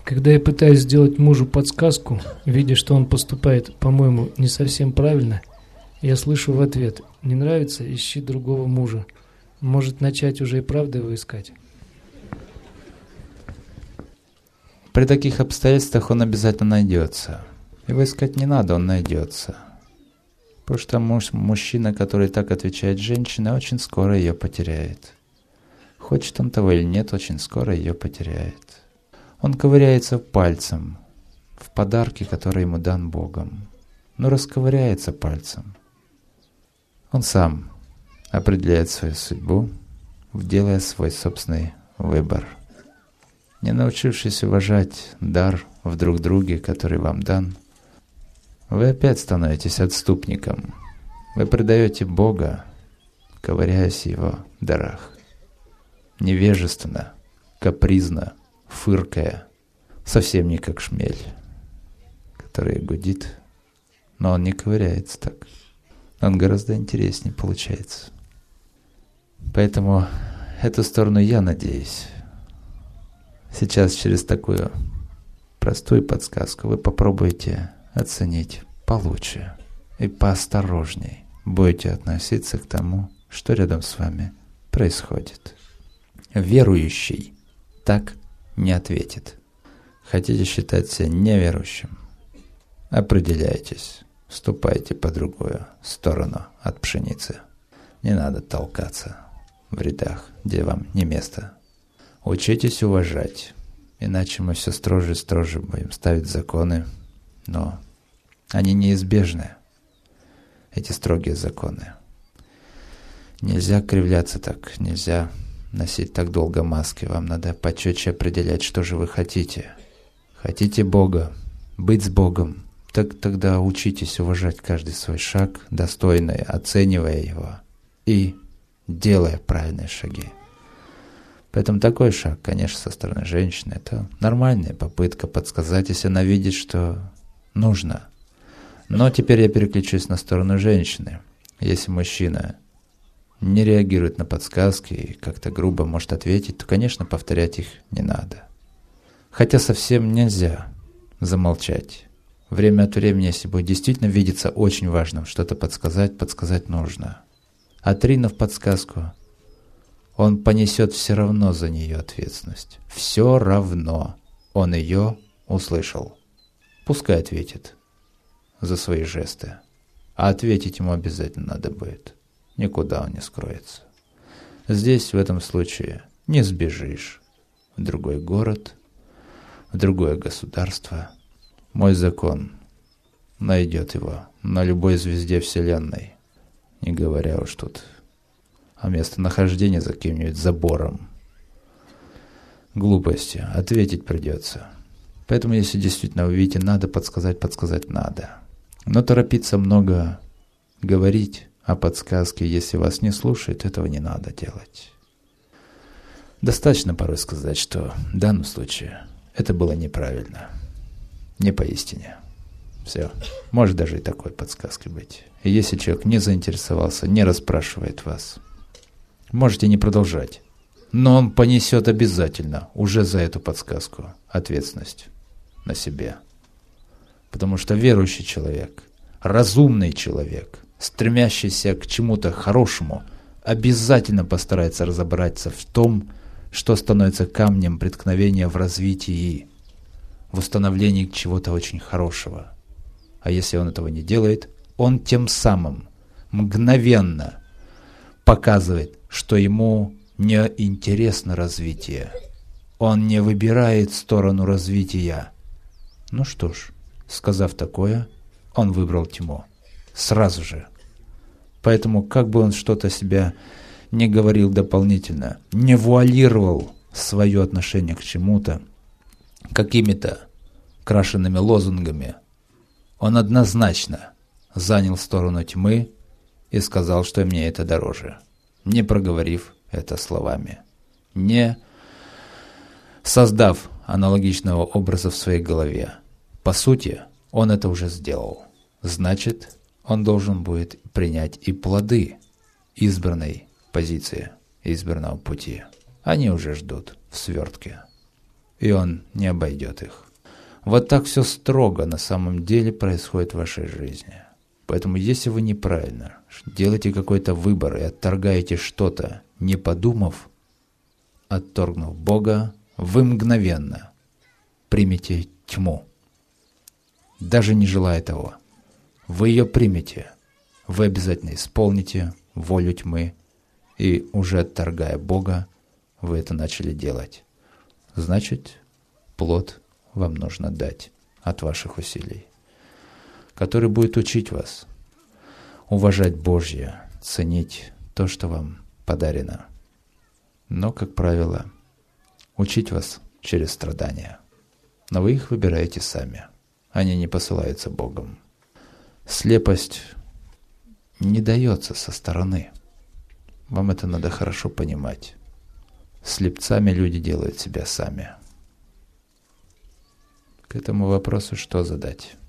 Когда я пытаюсь сделать мужу подсказку, видя, что он поступает, по-моему, не совсем правильно, я слышу в ответ: «Не нравится? Ищи другого мужа». Может, начать уже и правда его искать? При таких обстоятельствах он обязательно найдется. Его искать не надо, он найдется. Потому что мужчина, который так отвечает женщине, очень скоро ее потеряет. Хочет он того или нет, очень скоро ее потеряет. Он ковыряется пальцем в подарке, который ему дан Богом. Но расковыряется пальцем. Он сам определяет свою судьбу, делая свой собственный выбор. Не научившись уважать дар в друг друге, который вам дан, вы опять становитесь отступником. Вы предаете Бога, ковыряясь в Его дарах. Невежественно, капризно, фыркая, совсем не как шмель, который гудит, но он не ковыряется так. Он гораздо интереснее получается. Поэтому эту сторону я надеюсь. Сейчас через такую простую подсказку вы попробуйте оценить получше и поосторожней будете относиться к тому, что рядом с вами происходит. Верующий так не ответит. Хотите считать себя неверующим? Определяйтесь, ступайте по другую сторону от пшеницы. Не надо толкаться в рядах, где вам не место. Учитесь уважать, иначе мы все строже и строже будем ставить законы, но они неизбежны, эти строгие законы. Нельзя кривляться так, нельзя носить так долго маски, вам надо почетче определять, что же вы хотите. Хотите Бога, быть с Богом, так тогда учитесь уважать каждый свой шаг, достойно оценивая его и делая правильные шаги. Поэтому такой шаг, конечно, со стороны женщины, это нормальная попытка подсказать, если она видит, что нужно. Но теперь я переключусь на сторону женщины. Если мужчина не реагирует на подсказки и как-то грубо может ответить, то, конечно, повторять их не надо. Хотя совсем нельзя замолчать. Время от времени, если будет действительно видеться очень важным что-то подсказать нужно. Отринув подсказку, он понесет все равно за нее ответственность. Все равно он ее услышал. Пускай ответит за свои жесты. А ответить ему обязательно надо будет. Никуда он не скроется. Здесь, в этом случае, не сбежишь в другой город, в другое государство. Мой закон найдет его на любой звезде Вселенной, не говоря уж тут о местонахождении за каким-нибудь забором. Глупости. Ответить придется. Поэтому, если действительно вы видите, надо подсказать надо. Но торопиться много говорить о подсказке, если вас не слушают, этого не надо делать. Достаточно порой сказать, что в данном случае это было неправильно, не поистине. Все. Может даже и такой подсказкой быть. И если человек не заинтересовался, не расспрашивает вас, можете не продолжать. Но он понесет обязательно уже за эту подсказку ответственность на себе. Потому что верующий человек, разумный человек, стремящийся к чему-то хорошему, обязательно постарается разобраться в том, что становится камнем преткновения в развитии, в установлении чего-то очень хорошего. А если он этого не делает, он тем самым мгновенно показывает, что ему не интересно развитие. Он не выбирает сторону развития. Ну что ж, сказав такое, он выбрал тьму. Сразу же. Поэтому, как бы он что-то себя не говорил дополнительно, не вуалировал свое отношение к чему-то, какими-то крашенными лозунгами, он однозначно занял сторону тьмы и сказал, что мне это дороже, не проговорив это словами, не создав аналогичного образа в своей голове. По сути, он это уже сделал. Значит, он должен будет принять и плоды избранной позиции, избранного пути. Они уже ждут в свертке. и Он не обойдет их. Вот так все строго на самом деле происходит в вашей жизни. Поэтому если вы неправильно делаете какой-то выбор и отторгаете что-то, не подумав, отторгнув Бога, вы мгновенно примете тьму, даже не желая того. Вы ее примете, вы обязательно исполните волю тьмы, и уже отторгая Бога, вы это начали делать. Значит, плод вам нужно дать от ваших усилий, который будет учить вас уважать Божье, ценить то, что вам подарено. Но, как правило, учить вас через страдания. Но вы их выбираете сами. Они не посылаются Богом. Слепость не дается со стороны. Вам это надо хорошо понимать. Слепцами люди делают себя сами. К этому вопросу что задать?